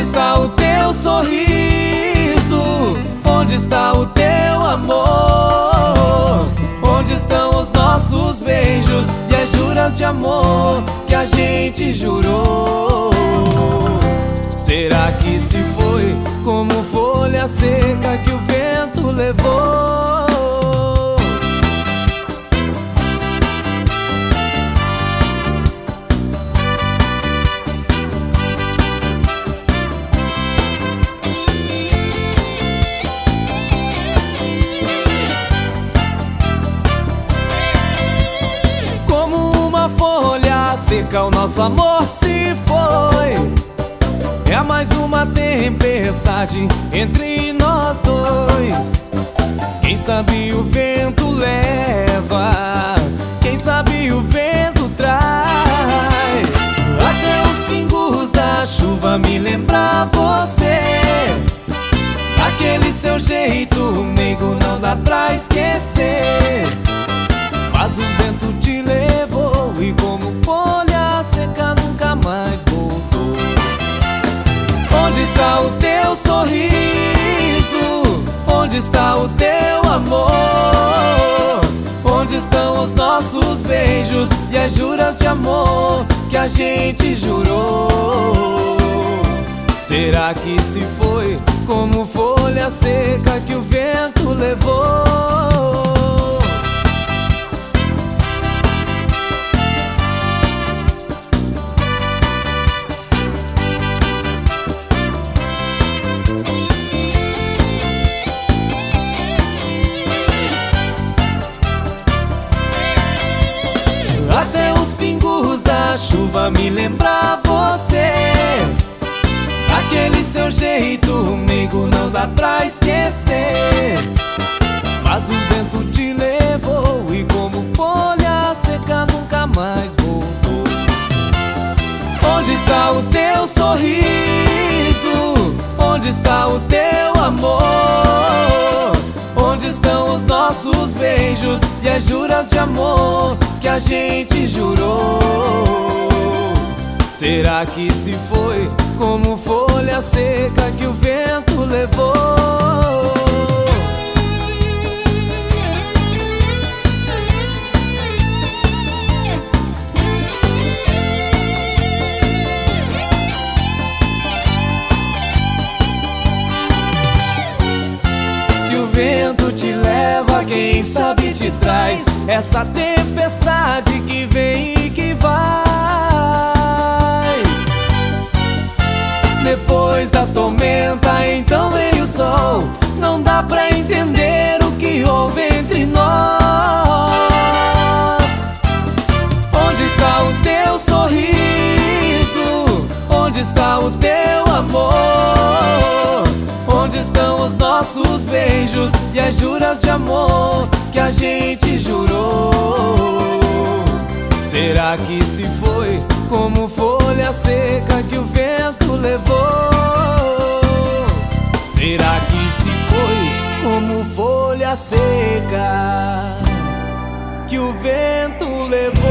está o teu sorriso? Onde está o teu amor? Onde estão os nossos beijos e as juras de amor que a gente jurou? Será que se foi como folha seca que o vento levou? O nosso amor se foi. É mais uma tempestade entre nós dois. Quem sabe o vento leva, quem sabe o vento traz. Até os pingos da chuva me lembra você. Aquele seu jeito meigo não dá pra esquecer. Mas o vento te levou e como folha seca nunca mais voltou. Onde está o teu sorriso? Onde está o teu amor? Onde estão os nossos beijos e as juras de amor que a gente jurou? Será que se foi como folha seca que o vento levou? Até os pingos da chuva me lembra você. Aquele seu jeito meigo não dá pra esquecer. Mas o vento te levou e como folha seca nunca mais voltou. Onde está o teu sorriso? Onde está o teu amor? Onde estão os nossos beijos e as juras de amor que a gente jurou? Será que se foi como folha seca que o vento levou? Se o vento te leva, quem sabe te traz essa tempestade que vem e que vai. Depois da tormenta, então vem o sol. Não dá pra entender o que houve entre nós. Onde está o teu sorriso? Onde está o teu amor? Onde estão os nossos beijos e as juras de amor que a gente jurou? Será que se foi como folha seca que o vento levou? Será que se foi como folha seca que o vento levou?